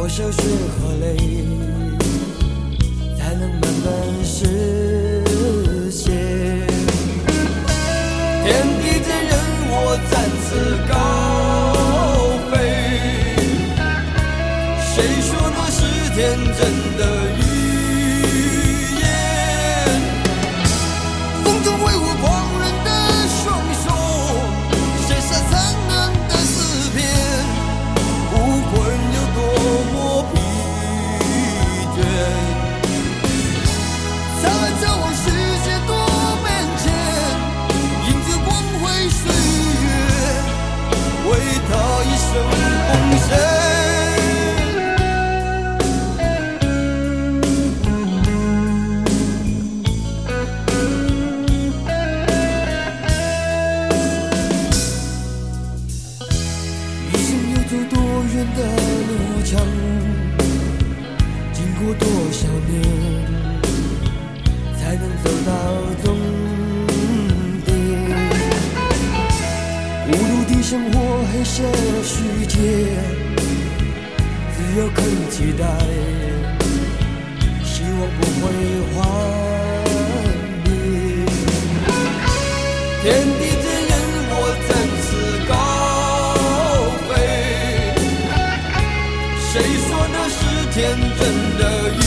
多少血和泪，才能慢慢实现？天地间任我展翅高飞，谁说那是天真的语言？风中挥舞狂人的双手，写下灿烂的诗篇。无论有多么疲倦，灿烂眺望世界多面前，迎着光辉岁月，为他一生奉献。的路程，经过多少年，才能走到终点？孤独的生活，黑色世界，只有可以期待，希望不会幻灭。天地间任我展翅高飞，谁说那是天真的语